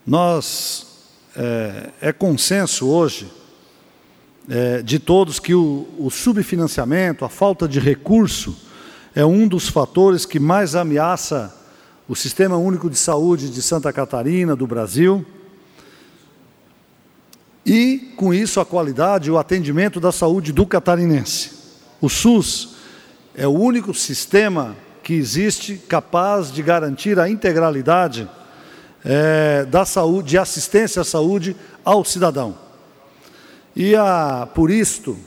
É consenso hoje de todos que o subfinanciamento, a falta de recurso, é um dos fatores que mais ameaça o Sistema Único de Saúde de Santa Catarina, do Brasil, e, com isso, a qualidade e o atendimento da saúde do catarinense. O SUS é o único sistema que existe capaz de garantir a integralidade da saúde, de assistência à saúde ao cidadão. E, por isto,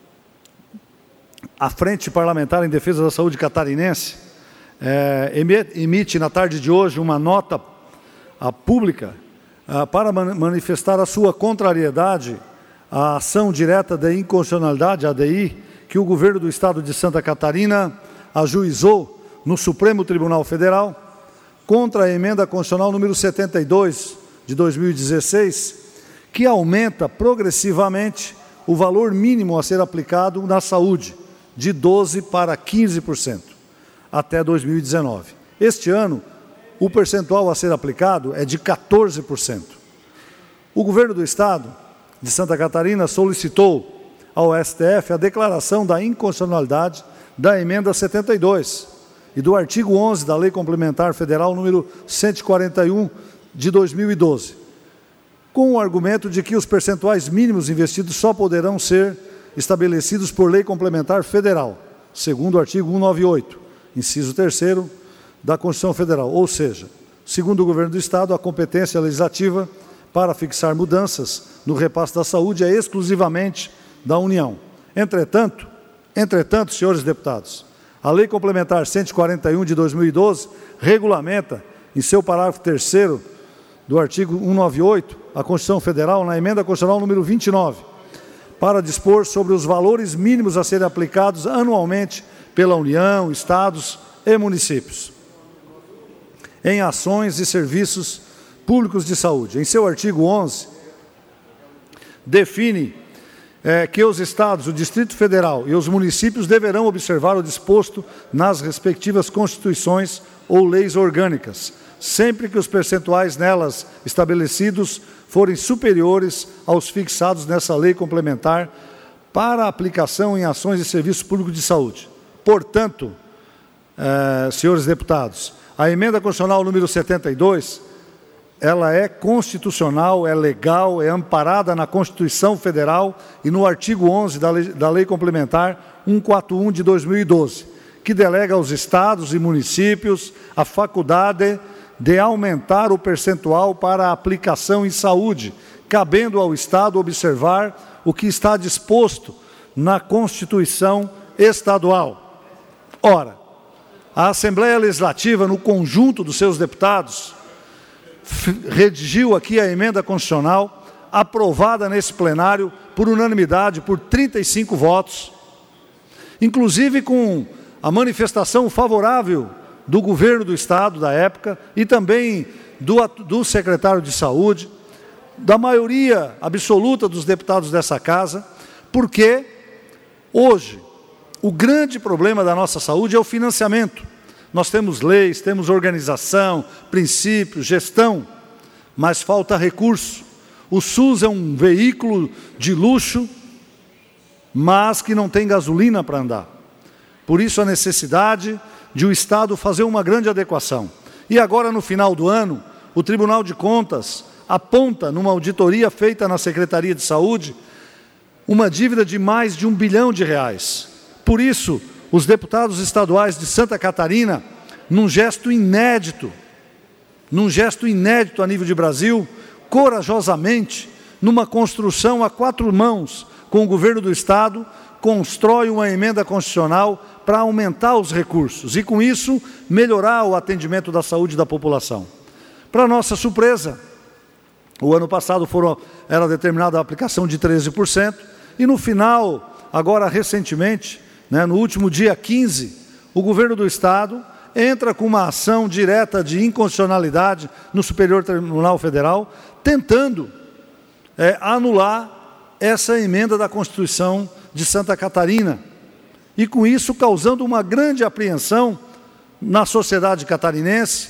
a Frente Parlamentar em Defesa da Saúde Catarinense emite, na tarde de hoje, uma nota pública para manifestar a sua contrariedade à ação direta de inconstitucionalidade, ADI, que o governo do Estado de Santa Catarina ajuizou no Supremo Tribunal Federal contra a emenda constitucional número 72 de 2016, que aumenta progressivamente o valor mínimo a ser aplicado na saúde, de 12% para 15%, até 2019. Este ano, o percentual a ser aplicado é de 14%. O governo do Estado de Santa Catarina solicitou ao STF a declaração da inconstitucionalidade da emenda 72 e do artigo 11 da Lei Complementar Federal número 141 de 2012, com o argumento de que os percentuais mínimos investidos só poderão ser estabelecidos por lei complementar federal, segundo o artigo 198, inciso 3º da Constituição Federal. Ou seja, segundo o governo do Estado, a competência legislativa para fixar mudanças no repasse da saúde é exclusivamente da União. Entretanto, senhores deputados, a Lei Complementar 141 de 2012 regulamenta, em seu parágrafo 3º do artigo 198, a Constituição Federal, na emenda constitucional número 29, para dispor sobre os valores mínimos a serem aplicados anualmente pela União, Estados e municípios em ações e serviços públicos de saúde. Em seu artigo 11, define que os Estados, o Distrito Federal e os municípios deverão observar o disposto nas respectivas constituições ou leis orgânicas, sempre que os percentuais nelas estabelecidos forem superiores aos fixados nessa lei complementar para aplicação em ações e serviços públicos de saúde. Portanto, senhores deputados, a emenda constitucional número 72, ela é constitucional, é legal, é amparada na Constituição Federal e no artigo 11 da Lei Complementar 141 de 2012, que delega aos estados e municípios a faculdade de aumentar o percentual para a aplicação em saúde, cabendo ao Estado observar o que está disposto na Constituição Estadual. Ora, a Assembleia Legislativa, no conjunto dos seus deputados, redigiu aqui a emenda constitucional, aprovada nesse plenário por unanimidade, por 35 votos, inclusive com a manifestação favorável do governo do Estado da época e também do secretário de Saúde, da maioria absoluta dos deputados dessa casa, porque hoje o grande problema da nossa saúde é o financiamento. Nós temos leis, temos organização, princípios, gestão, mas falta recurso. O SUS é um veículo de luxo, mas que não tem gasolina para andar. Por isso a necessidade de o Estado fazer uma grande adequação. E agora, no final do ano, o Tribunal de Contas aponta, numa auditoria feita na Secretaria de Saúde, uma dívida de mais de R$1 bilhão. Por isso, os deputados estaduais de Santa Catarina, num gesto inédito a nível de Brasil, corajosamente, numa construção a 4 mãos com o governo do Estado, constrói uma emenda constitucional para aumentar os recursos e, com isso, melhorar o atendimento da saúde da população. Para nossa surpresa, o ano passado era determinada a aplicação de 13%, e no final, agora recentemente, no último dia 15, o governo do Estado entra com uma ação direta de inconstitucionalidade no Superior Tribunal Federal, tentando anular essa emenda da Constituição de Santa Catarina, e com isso causando uma grande apreensão na sociedade catarinense,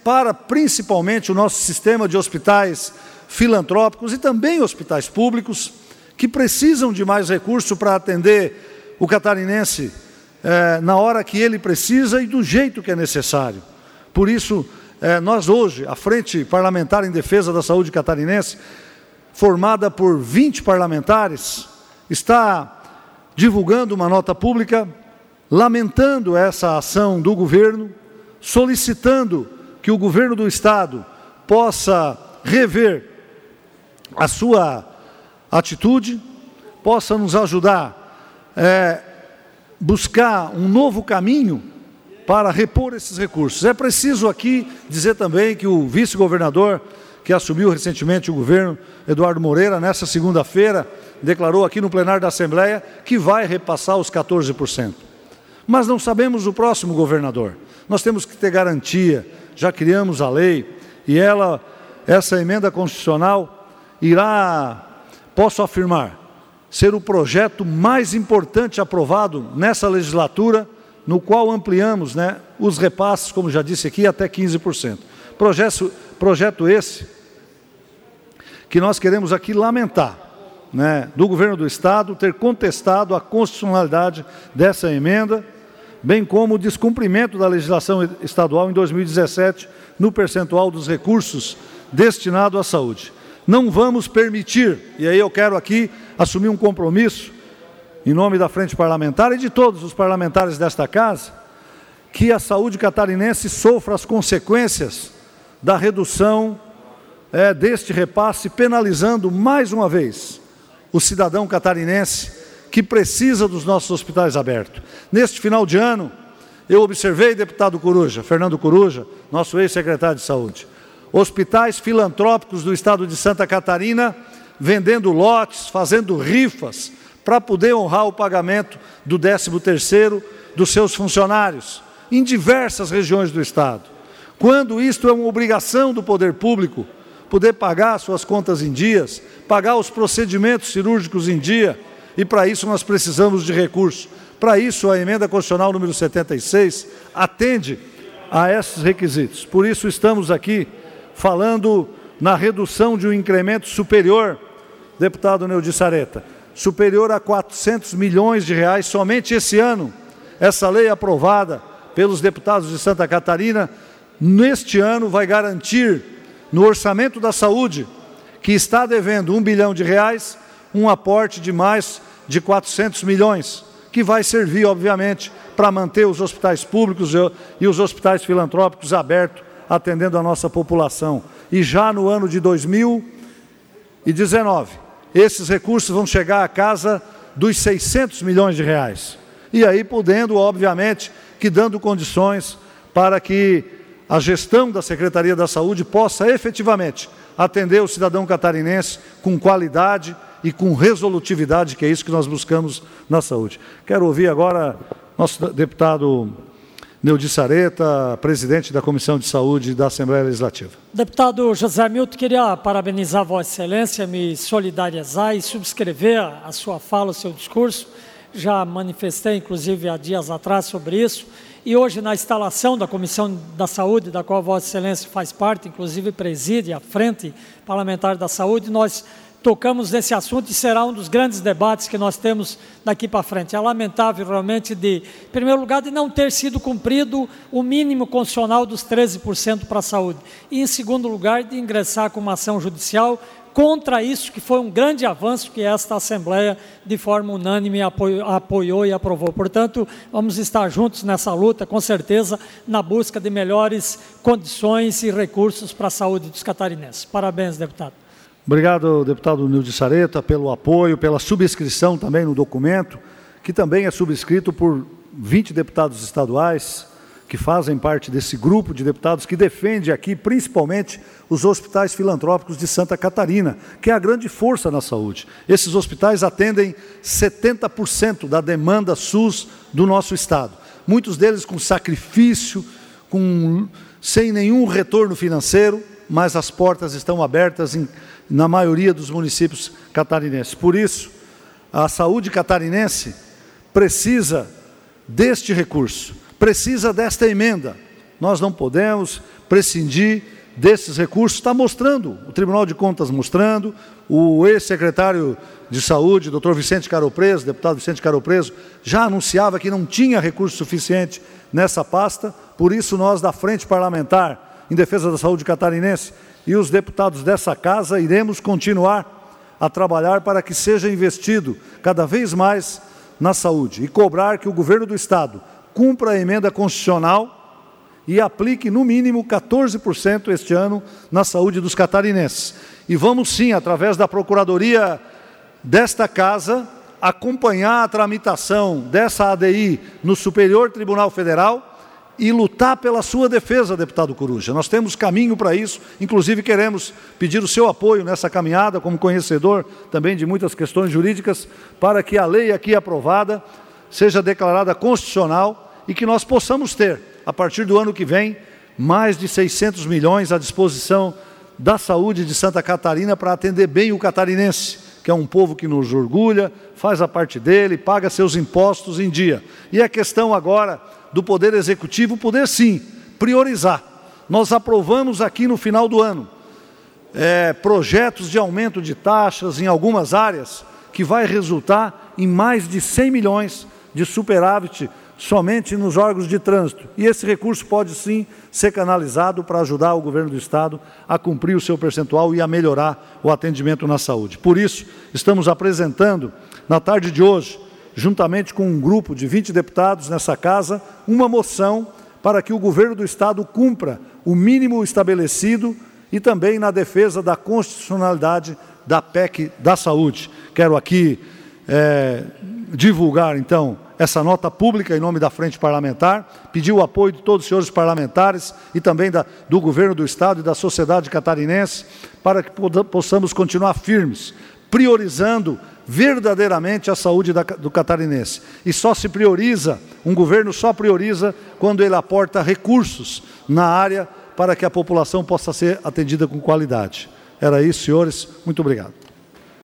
para principalmente o nosso sistema de hospitais filantrópicos e também hospitais públicos, que precisam de mais recurso para atender o catarinense na hora que ele precisa e do jeito que é necessário. Por isso, nós hoje, a Frente Parlamentar em Defesa da Saúde Catarinense, formada por 20 parlamentares, está divulgando uma nota pública, lamentando essa ação do governo, solicitando que o governo do Estado possa rever a sua atitude, possa nos ajudar a buscar um novo caminho para repor esses recursos. É preciso aqui dizer também que o vice-governador, que assumiu recentemente o governo, Eduardo Moreira, nessa segunda-feira, declarou aqui no plenário da Assembleia que vai repassar os 14%. Mas não sabemos o próximo governador. Nós temos que ter garantia, já criamos a lei, e essa emenda constitucional irá, posso afirmar, ser o projeto mais importante aprovado nessa legislatura, no qual ampliamos os repasses, como já disse aqui, até 15%. Projeto esse que nós queremos aqui lamentar, do governo do Estado ter contestado a constitucionalidade dessa emenda, bem como o descumprimento da legislação estadual em 2017 no percentual dos recursos destinados à saúde. Não vamos permitir, e aí eu quero aqui assumir um compromisso, em nome da Frente Parlamentar e de todos os parlamentares desta casa, que a saúde catarinense sofra as consequências da redução deste repasse, penalizando mais uma vez o cidadão catarinense que precisa dos nossos hospitais abertos. Neste final de ano, eu observei, deputado Coruja, Fernando Coruja, nosso ex-secretário de Saúde, hospitais filantrópicos do estado de Santa Catarina vendendo lotes, fazendo rifas, para poder honrar o pagamento do 13º dos seus funcionários, em diversas regiões do estado. Quando isto é uma obrigação do poder público, poder pagar suas contas em dias, pagar os procedimentos cirúrgicos em dia, e para isso nós precisamos de recursos. Para isso a emenda constitucional número 76 atende a esses requisitos. Por isso estamos aqui falando na redução de um incremento superior, deputado Neudir Sareta, superior a 400 milhões de reais somente esse ano. Essa lei aprovada pelos deputados de Santa Catarina, neste ano vai garantir no orçamento da saúde, que está devendo 1 bilhão de reais, um aporte de mais de 400 milhões, que vai servir, obviamente, para manter os hospitais públicos e os hospitais filantrópicos abertos, atendendo a nossa população. E já no ano de 2019, esses recursos vão chegar à casa dos 600 milhões de reais. E aí podendo, obviamente, que dando condições para que a gestão da Secretaria da Saúde possa efetivamente atender o cidadão catarinense com qualidade e com resolutividade, que é isso que nós buscamos na saúde. Quero ouvir agora nosso deputado Neudir Sareta, presidente da Comissão de Saúde da Assembleia Legislativa. Deputado José Milton, queria parabenizar Vossa Excelência, me solidarizar e subscrever a sua fala, o seu discurso. Já manifestei, inclusive, há dias atrás sobre isso. E hoje, na instalação da Comissão da Saúde, da qual Vossa Excelência faz parte, inclusive preside a Frente Parlamentar da Saúde, nós tocamos nesse assunto e será um dos grandes debates que nós temos daqui para frente. É lamentável, realmente, em primeiro lugar, de não ter sido cumprido o mínimo constitucional dos 13% para a saúde. E, em segundo lugar, de ingressar com uma ação judicial contra isso, que foi um grande avanço que esta Assembleia, de forma unânime, apoiou e aprovou. Portanto, vamos estar juntos nessa luta, com certeza, na busca de melhores condições e recursos para a saúde dos catarinenses. Parabéns, deputado. Obrigado, deputado Neudir Sareta, pelo apoio, pela subscrição também no documento, que também é subscrito por 20 deputados estaduais, que fazem parte desse grupo de deputados que defende aqui, principalmente, os hospitais filantrópicos de Santa Catarina, que é a grande força na saúde. Esses hospitais atendem 70% da demanda SUS do nosso estado. Muitos deles com sacrifício, sem nenhum retorno financeiro, mas as portas estão abertas na maioria dos municípios catarinenses. Por isso, a saúde catarinense precisa deste recurso, precisa desta emenda. Nós não podemos prescindir desses recursos. Está mostrando, o Tribunal de Contas mostrando, o ex-secretário de Saúde, doutor Vicente Caropreso, deputado Vicente Caropreso, já anunciava que não tinha recurso suficiente nessa pasta. Por isso nós, da Frente Parlamentar em Defesa da Saúde Catarinense, e os deputados dessa casa, iremos continuar a trabalhar para que seja investido cada vez mais na saúde e cobrar que o governo do Estado cumpra a emenda constitucional e aplique no mínimo 14% este ano na saúde dos catarinenses. E vamos sim, através da Procuradoria desta casa, acompanhar a tramitação dessa ADI no Superior Tribunal Federal e lutar pela sua defesa, deputado Coruja. Nós temos caminho para isso, inclusive queremos pedir o seu apoio nessa caminhada, como conhecedor também de muitas questões jurídicas, para que a lei aqui aprovada seja declarada constitucional e que nós possamos ter, a partir do ano que vem, mais de 600 milhões à disposição da saúde de Santa Catarina para atender bem o catarinense, que é um povo que nos orgulha, faz a parte dele, paga seus impostos em dia. E a questão agora do Poder Executivo poder, sim, priorizar. Nós aprovamos aqui no final do ano projetos de aumento de taxas em algumas áreas, que vai resultar em mais de 100 milhões de superávit somente nos órgãos de trânsito. E esse recurso pode, sim, ser canalizado para ajudar o governo do Estado a cumprir o seu percentual e a melhorar o atendimento na saúde. Por isso, estamos apresentando, na tarde de hoje, juntamente com um grupo de 20 deputados nessa casa, uma moção para que o governo do Estado cumpra o mínimo estabelecido e também na defesa da constitucionalidade da PEC da saúde. Quero aqui divulgar, então, essa nota pública em nome da Frente Parlamentar, pedir o apoio de todos os senhores parlamentares e também do governo do Estado e da sociedade catarinense, para que possamos continuar firmes, priorizando verdadeiramente a saúde do catarinense. E só se prioriza, um governo só prioriza quando ele aporta recursos na área para que a população possa ser atendida com qualidade. Era isso, senhores. Muito obrigado.